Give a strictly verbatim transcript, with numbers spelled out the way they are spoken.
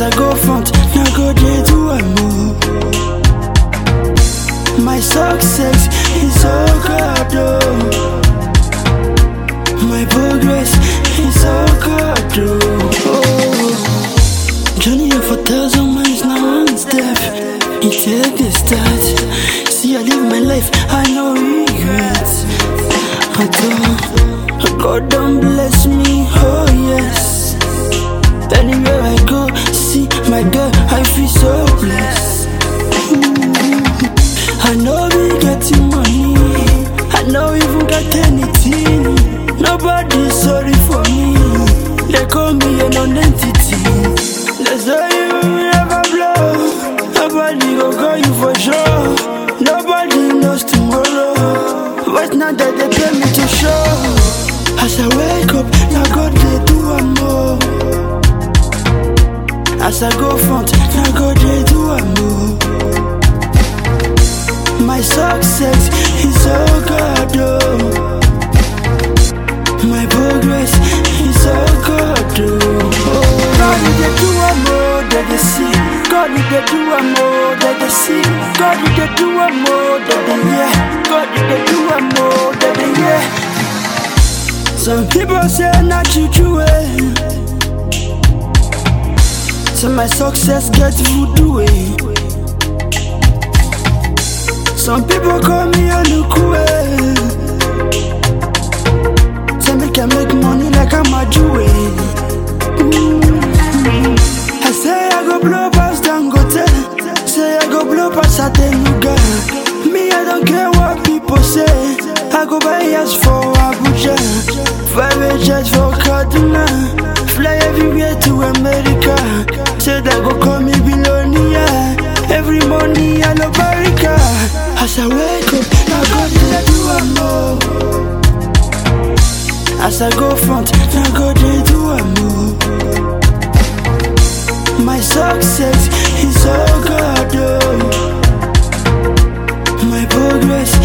As I go front, now go there do I move. My success is so good, oh. My progress is so good, oh. Journey of a thousand miles, now one step. It take the start. See, I live my life, I no regrets at all. God don't bless me, oh yes. Anywhere I go, see my girl, I feel so blessed. Mm. I know we getting money, I know even got anything. Nobody sorry for me, they call me an non-entity. That's why you never blow. Nobody go call you for sure. Nobody knows tomorrow, but now that they tell me to show. As I wake up, now God they do one more. As I go front, now God they do one more. My success is so good, oh. My progress is so good, oh. God they do one more, that they see. God they do one more, that they see. God they do one more, that they hear. God they do one more, that they hear. Some people say not you do it. So my success gets voodoo way. Some people call me a look away. Say me can make money like I'm a Jew. Mm-hmm. I say I go blow past Dangote. Say I go blow past Atenuga. Me I don't care what people say. I go buy house for Abuja, five jets for Kaduna, fly everywhere to America. Say they go call me billionaire. Every morning I love America. As I wake up, I go there do a more. As I go front, I go there do a more. My success is so good, oh. My progress